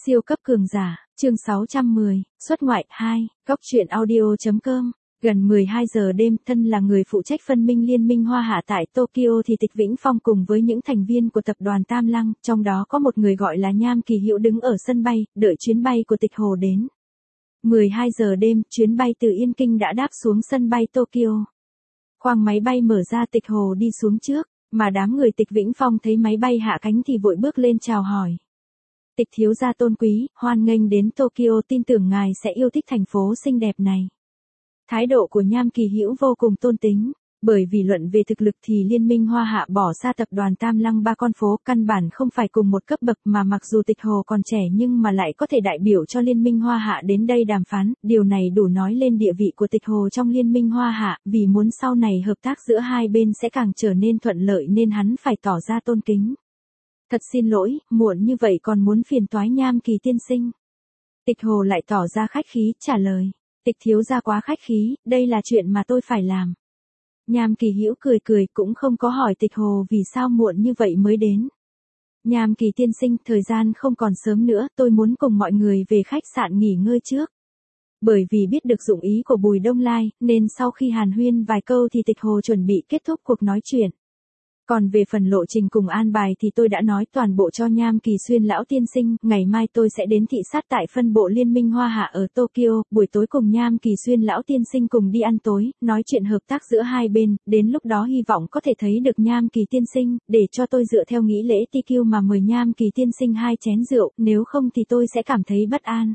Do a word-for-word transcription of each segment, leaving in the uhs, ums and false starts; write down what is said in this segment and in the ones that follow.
Siêu cấp cường giả, chương sáu trăm mười, xuất ngoại hai, góc truyện audio.com. Gần mười hai giờ đêm, thân là người phụ trách phân minh Liên minh Hoa Hạ tại Tokyo thì Tịch Vĩnh Phong cùng với những thành viên của tập đoàn Tam Lăng, trong đó có một người gọi là Nham Kỳ Hữu đứng ở sân bay, đợi chuyến bay của Tịch Hồ đến. mười hai giờ đêm, chuyến bay từ Yên Kinh đã đáp xuống sân bay Tokyo. Khoang máy bay mở ra, Tịch Hồ đi xuống trước, mà đám người Tịch Vĩnh Phong thấy máy bay hạ cánh thì vội bước lên chào hỏi. Tịch thiếu gia tôn quý, hoan nghênh đến Tokyo, tin tưởng ngài sẽ yêu thích thành phố xinh đẹp này. Thái độ của Nham Kỳ Hữu vô cùng tôn kính, bởi vì luận về thực lực thì Liên minh Hoa Hạ bỏ xa tập đoàn Tam Lăng ba con phố, căn bản không phải cùng một cấp bậc, mà mặc dù Tịch Hồ còn trẻ nhưng mà lại có thể đại biểu cho Liên minh Hoa Hạ đến đây đàm phán, điều này đủ nói lên địa vị của Tịch Hồ trong Liên minh Hoa Hạ, vì muốn sau này hợp tác giữa hai bên sẽ càng trở nên thuận lợi nên hắn phải tỏ ra tôn kính. Thật xin lỗi, muộn như vậy còn muốn phiền toái Nham Kỳ tiên sinh. Tịch Hồ lại tỏ ra khách khí, trả lời. Tịch thiếu gia quá khách khí, đây là chuyện mà tôi phải làm. Nham Kỳ Hữu cười cười, cũng không có hỏi Tịch Hồ vì sao muộn như vậy mới đến. Nham Kỳ tiên sinh, thời gian không còn sớm nữa, tôi muốn cùng mọi người về khách sạn nghỉ ngơi trước. Bởi vì biết được dụng ý của Bùi Đông Lai, nên sau khi hàn huyên vài câu thì Tịch Hồ chuẩn bị kết thúc cuộc nói chuyện. Còn về phần lộ trình cùng an bài thì tôi đã nói toàn bộ cho Nham Kỳ Xuyên lão tiên sinh, ngày mai tôi sẽ đến thị sát tại phân bộ Liên minh Hoa Hạ ở Tokyo, buổi tối cùng Nham Kỳ Xuyên lão tiên sinh cùng đi ăn tối, nói chuyện hợp tác giữa hai bên, đến lúc đó hy vọng có thể thấy được Nham Kỳ tiên sinh, để cho tôi dựa theo nghĩ lễ tê quy mà mời Nham Kỳ tiên sinh hai chén rượu, nếu không thì tôi sẽ cảm thấy bất an.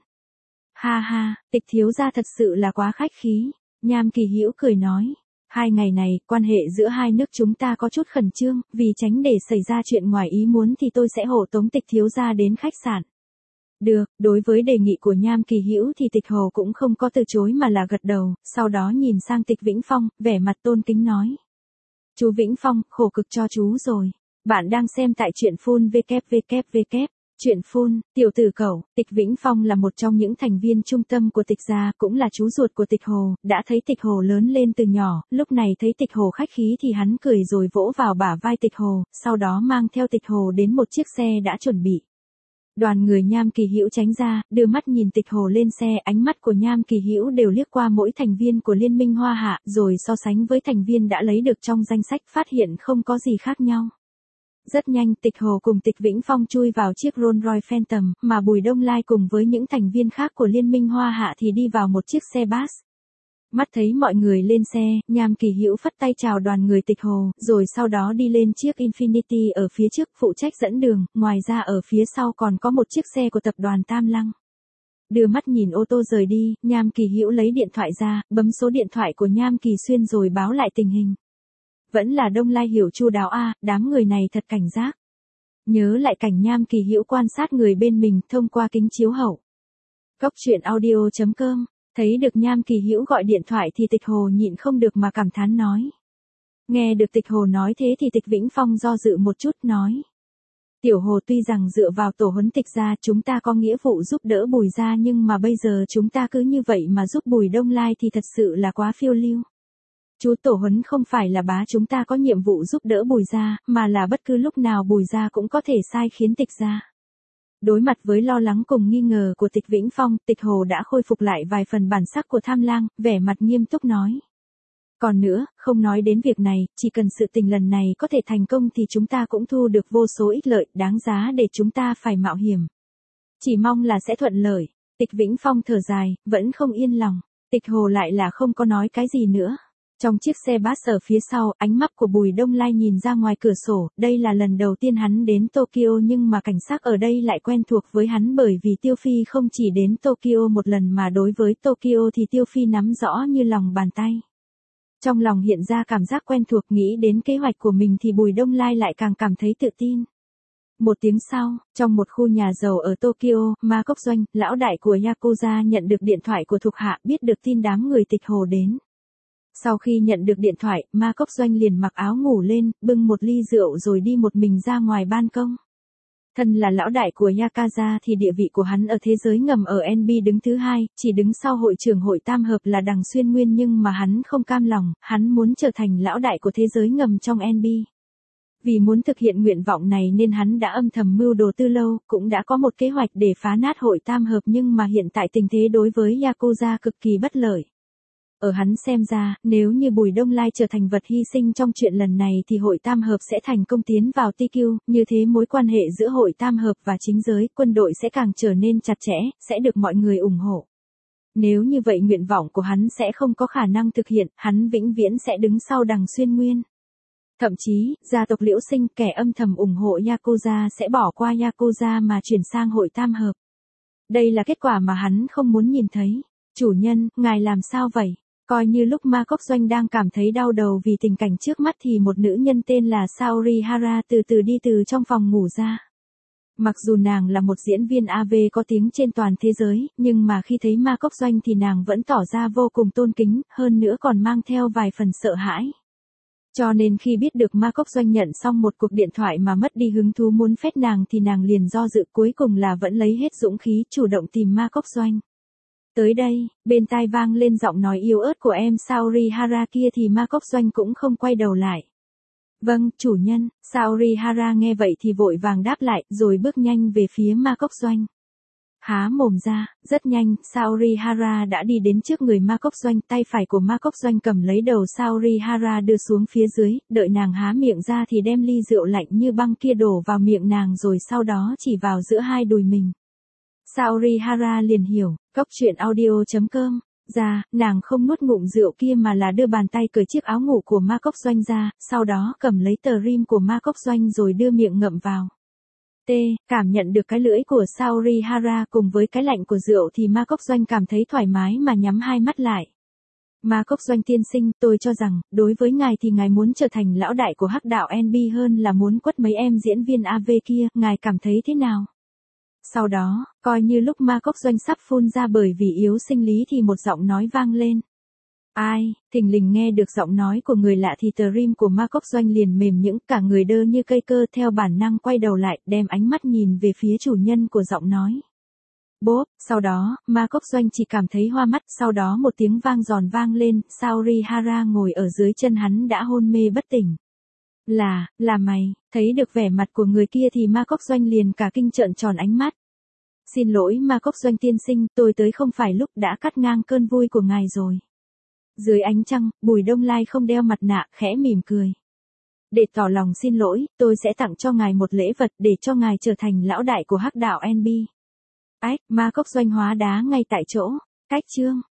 Ha ha, Tịch thiếu gia thật sự là quá khách khí, Nham Kỳ Hữu cười nói. Hai ngày này, quan hệ giữa hai nước chúng ta có chút khẩn trương, vì tránh để xảy ra chuyện ngoài ý muốn thì tôi sẽ hộ tống Tịch thiếu gia đến khách sạn. Được, đối với đề nghị của Nham Kỳ Hữu thì Tịch Hồ cũng không có từ chối mà là gật đầu, sau đó nhìn sang Tịch Vĩnh Phong, vẻ mặt tôn kính nói. Chú Vĩnh Phong, khổ cực cho chú rồi. Bạn đang xem tại truyện phun www. Chuyện phun, tiểu tử cẩu, Tịch Vĩnh Phong là một trong những thành viên trung tâm của Tịch gia, cũng là chú ruột của Tịch Hồ, đã thấy Tịch Hồ lớn lên từ nhỏ, lúc này thấy Tịch Hồ khách khí thì hắn cười rồi vỗ vào bả vai Tịch Hồ, sau đó mang theo Tịch Hồ đến một chiếc xe đã chuẩn bị. Đoàn người Nham Kỳ Hữu tránh ra, đưa mắt nhìn Tịch Hồ lên xe, ánh mắt của Nham Kỳ Hữu đều liếc qua mỗi thành viên của Liên minh Hoa Hạ, rồi so sánh với thành viên đã lấy được trong danh sách, phát hiện không có gì khác nhau. Rất nhanh, Tịch Hồ cùng Tịch Vĩnh Phong chui vào chiếc Rolls Royce Phantom, mà Bùi Đông Lai cùng với những thành viên khác của Liên minh Hoa Hạ thì đi vào một chiếc xe bus. Mắt thấy mọi người lên xe, Nham Kỳ Hữu phất tay chào đoàn người Tịch Hồ, rồi sau đó đi lên chiếc Infiniti ở phía trước phụ trách dẫn đường, ngoài ra ở phía sau còn có một chiếc xe của tập đoàn Tam Lăng. Đưa mắt nhìn ô tô rời đi, Nham Kỳ Hữu lấy điện thoại ra, bấm số điện thoại của Nham Kỳ Xuyên rồi báo lại tình hình. Vẫn là Đông Lai hiểu chu đáo a, đám người này thật cảnh giác. Nhớ lại cảnh Nham Kỳ Hữu quan sát người bên mình thông qua kính chiếu hậu. Góc truyện audio.com, thấy được Nham Kỳ Hữu gọi điện thoại thì Tịch Hồ nhịn không được mà cảm thán nói. Nghe được Tịch Hồ nói thế thì Tịch Vĩnh Phong do dự một chút nói. Tiểu Hồ, tuy rằng dựa vào tổ huấn Tịch gia chúng ta có nghĩa vụ giúp đỡ Bùi gia, nhưng mà bây giờ chúng ta cứ như vậy mà giúp Bùi Đông Lai thì thật sự là quá phiêu lưu. Chú tổ huấn không phải là bá chúng ta có nhiệm vụ giúp đỡ Bùi gia, mà là bất cứ lúc nào Bùi gia cũng có thể sai khiến Tịch gia. Đối mặt với lo lắng cùng nghi ngờ của Tịch Vĩnh Phong, Tịch Hồ đã khôi phục lại vài phần bản sắc của Tham Lang, vẻ mặt nghiêm túc nói. Còn nữa, không nói đến việc này, chỉ cần sự tình lần này có thể thành công thì chúng ta cũng thu được vô số ích lợi, đáng giá để chúng ta phải mạo hiểm. Chỉ mong là sẽ thuận lợi. Tịch Vĩnh Phong thở dài, vẫn không yên lòng. Tịch Hồ lại là không có nói cái gì nữa. Trong chiếc xe bus ở phía sau, ánh mắt của Bùi Đông Lai nhìn ra ngoài cửa sổ, đây là lần đầu tiên hắn đến Tokyo nhưng mà cảnh sát ở đây lại quen thuộc với hắn, bởi vì Tiêu Phi không chỉ đến Tokyo một lần mà đối với Tokyo thì Tiêu Phi nắm rõ như lòng bàn tay. Trong lòng hiện ra cảm giác quen thuộc, nghĩ đến kế hoạch của mình thì Bùi Đông Lai lại càng cảm thấy tự tin. Một tiếng sau, trong một khu nhà giàu ở Tokyo, Ma Cốc Doanh, lão đại của Yakuza nhận được điện thoại của thuộc hạ, biết được tin đám người Tịch Hồ đến. Sau khi nhận được điện thoại, Ma Cốc Doanh liền mặc áo ngủ lên, bưng một ly rượu rồi đi một mình ra ngoài ban công. Thân là lão đại của Yakuza thì địa vị của hắn ở thế giới ngầm ở en bê đứng thứ hai, chỉ đứng sau hội trưởng hội tam hợp là Đằng Xuyên Nguyên, nhưng mà hắn không cam lòng, hắn muốn trở thành lão đại của thế giới ngầm trong en bê. Vì muốn thực hiện nguyện vọng này nên hắn đã âm thầm mưu đồ từ lâu, cũng đã có một kế hoạch để phá nát hội tam hợp, nhưng mà hiện tại tình thế đối với Yakuza cực kỳ bất lợi. Ở hắn xem ra, nếu như Bùi Đông Lai trở thành vật hy sinh trong chuyện lần này thì hội tam hợp sẽ thành công tiến vào tê quy, như thế mối quan hệ giữa hội tam hợp và chính giới, quân đội sẽ càng trở nên chặt chẽ, sẽ được mọi người ủng hộ. Nếu như vậy nguyện vọng của hắn sẽ không có khả năng thực hiện, hắn vĩnh viễn sẽ đứng sau đằng Xuyên Nguyên. Thậm chí, gia tộc Liễu Sinh, kẻ âm thầm ủng hộ Yakuza sẽ bỏ qua Yakuza mà chuyển sang hội tam hợp. Đây là kết quả mà hắn không muốn nhìn thấy. Chủ nhân, ngài làm sao vậy? Coi như lúc Ma Cốc Doanh đang cảm thấy đau đầu vì tình cảnh trước mắt thì một nữ nhân tên là Saori Hara từ từ đi từ trong phòng ngủ ra. Mặc dù nàng là một diễn viên a vê có tiếng trên toàn thế giới, nhưng mà khi thấy Ma Cốc Doanh thì nàng vẫn tỏ ra vô cùng tôn kính, hơn nữa còn mang theo vài phần sợ hãi. Cho nên khi biết được Ma Cốc Doanh nhận xong một cuộc điện thoại mà mất đi hứng thú muốn phét nàng thì nàng liền do dự, cuối cùng là vẫn lấy hết dũng khí chủ động tìm Ma Cốc Doanh. Tới đây, bên tai vang lên giọng nói yếu ớt của em Saori Hara kia thì Ma Cốc Doanh cũng không quay đầu lại. Vâng, chủ nhân. Saori Hara nghe vậy thì vội vàng đáp lại, rồi bước nhanh về phía Ma Cốc Doanh. Há mồm ra, rất nhanh, Saori Hara đã đi đến trước người Ma Cốc Doanh, tay phải của Ma Cốc Doanh cầm lấy đầu Saori Hara đưa xuống phía dưới, đợi nàng há miệng ra thì đem ly rượu lạnh như băng kia đổ vào miệng nàng rồi sau đó chỉ vào giữa hai đùi mình. Saori Hara liền hiểu, Cốc Truyện Audio chấm com, ra, nàng không nuốt ngụm rượu kia mà là đưa bàn tay cởi chiếc áo ngủ của Ma Cốc Doanh ra, sau đó cầm lấy tờ rim của Ma Cốc Doanh rồi đưa miệng ngậm vào. T, cảm nhận được cái lưỡi của Saori Hara cùng với cái lạnh của rượu thì Ma Cốc Doanh cảm thấy thoải mái mà nhắm hai mắt lại. Ma Cốc Doanh tiên sinh, tôi cho rằng, đối với ngài thì ngài muốn trở thành lão đại của hắc đạo en bê hơn là muốn quất mấy em diễn viên a vê kia, ngài cảm thấy thế nào? Sau đó, coi như lúc Ma Cốc Doanh sắp phun ra bởi vì yếu sinh lý thì một giọng nói vang lên. Ai, thình lình nghe được giọng nói của người lạ thì tờ rim của Ma Cốc Doanh liền mềm những, cả người đơ như cây cơ, theo bản năng quay đầu lại, đem ánh mắt nhìn về phía chủ nhân của giọng nói. Bốp, sau đó, Ma Cốc Doanh chỉ cảm thấy hoa mắt, sau đó một tiếng vang giòn vang lên, Saori Hara ngồi ở dưới chân hắn đã hôn mê bất tỉnh. Là, là mày, thấy được vẻ mặt của người kia thì Ma Cốc Doanh liền cả kinh trợn tròn ánh mắt. Xin lỗi Ma Cốc Doanh tiên sinh, tôi tới không phải lúc đã cắt ngang cơn vui của ngài rồi. Dưới ánh trăng, Bùi Đông Lai không đeo mặt nạ, khẽ mỉm cười. Để tỏ lòng xin lỗi, tôi sẽ tặng cho ngài một lễ vật để cho ngài trở thành lão đại của hắc đạo en bê. Ách, Ma Cốc Doanh hóa đá ngay tại chỗ. Cách chương.